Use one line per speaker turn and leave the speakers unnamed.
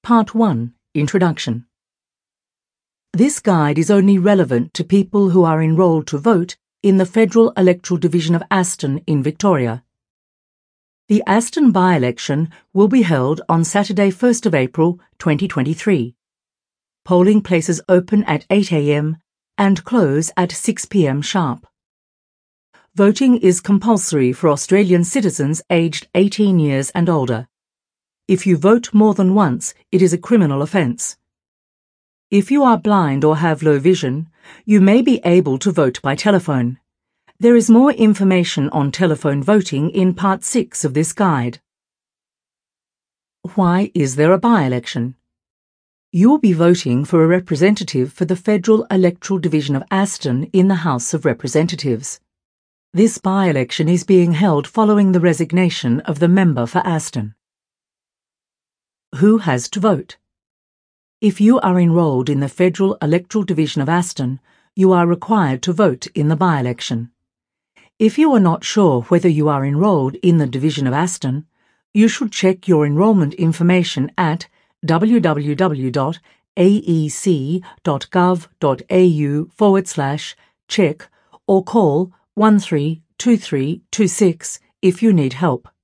Part 1, Introduction. This guide is only relevant to people who are enrolled to vote in the Federal Electoral Division of Aston in Victoria. The Aston by-election will be held on Saturday 1st of April 2023. Polling places open at 8 a.m. and close at 6 p.m. sharp. Voting is compulsory for Australian citizens aged 18 years and older. If you vote more than once, it is a criminal offence. If you are blind or have low vision, you may be able to vote by telephone. There is more information on telephone voting in Part 6 of this guide. Why is there a by-election? You will be voting for a representative for the Federal Electoral Division of Aston in the House of Representatives. This by-election is being held following the resignation of the member for Aston. Who has to vote? If you are enrolled in the Federal Electoral Division of Aston, you are required to vote in the by-election. If you are not sure whether you are enrolled in the Division of Aston, you should check your enrolment information at www.aec.gov.au/check or call 132326 if you need help.